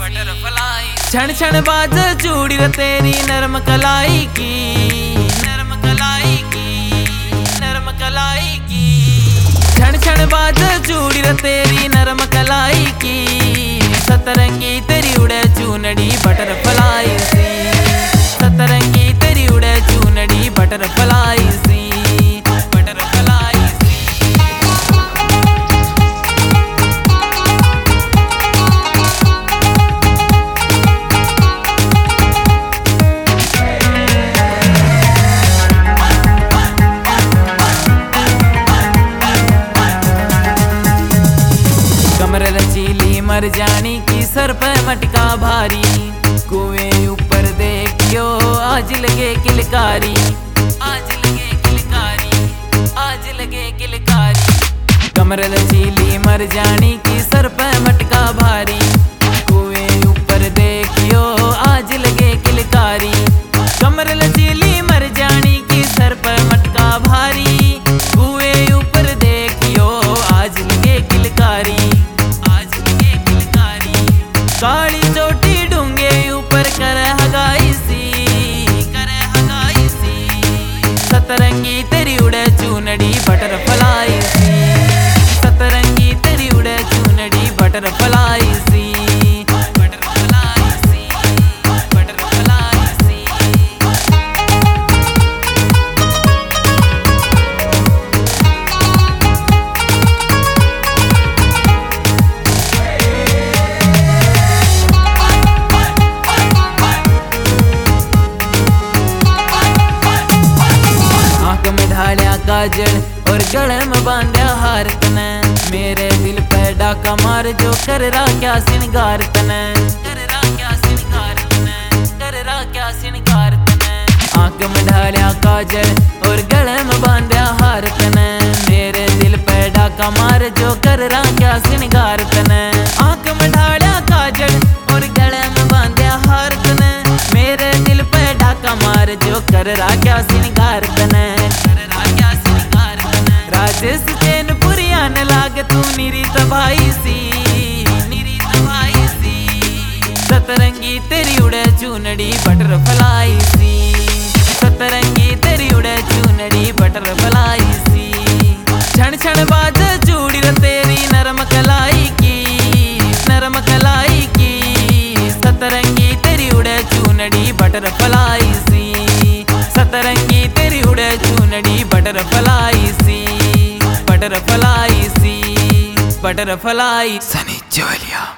Butterfly. क्षण क्षण बाज चूड़ी रे तेरी नरम कलाई की, नरम कलाई की, नरम कलाई की। क्षण क्षण बाज चूड़ी रे तेरी नरम कलाई की। सतरंगी तेरी उड़े चूनड़ी बटरफ्लाई सी, सतरंगी तेरी उड़े चूनड़ी बटरफ्लाई सी, बटरफ्लाई सी। कमर रचीली मरजानी की, सर पे मटका भारी। कुएं ऊपर देखियो आज लगे किलकारी, आज लगे किलकारी, आज लगे किलकारी। कमर रचीली मरजानी की, सर पे मटका भारी। कुएं ऊपर देखियो आज लगे किलकारी। कमर रचीली मरजानी की, सर पे मटका भारी। कुएं ऊपर देखियो आज लगे किलकारी, काली चोटी डूंगे ऊपर करे हगाई सी, करे हगाई सी। सतरंगी तेरी उड़े चूनड़ी बटरफ्लाई सी, सतरंगी तेरी उड़े चूनड़ी बटरफ्लाई सी, बटरफ्लाई सी, बटरफ्लाई सी। काजल और गले में बांधा हार तने। मेरे दिल पे डाका मार जो कर रहा क्या सिंगार तने, कर रहा क्या सिंगार तने, कर रहा क्या सिंगार तने। आंख में ढालिया काजल और गले में बांधा हार तने। मेरे दिल पे डाका मार जो कर रहा क्या सिंगार तने। आंख में ढालिया काजल और गले में बांधा हार तने। मेरे दिल पे डाका मार जो कर रहा क्या सिंगार तने, राजेश चैनपुरी आने लागे तू निरी तबाही सी, निरी तबाही सी। सतरंगी तेरी उड़े चूनड़ी बटरफ्लाई सी, सतरंगी तेरी उड़े चूनड़ी बटरफ्लाई सी। क्षण क्षण बाज चूड़ी रे तेरी नरम कलाई की, नरम कलाई की। सतरंगी तेरी उड़े चूनड़ी बटरफ्लाई सी, सतरंगी तेरी उड़े चूनड़ी बटरफ्लाई सी, बटरफ्लाई सी, बटरफ्लाई। सनी जोलिया।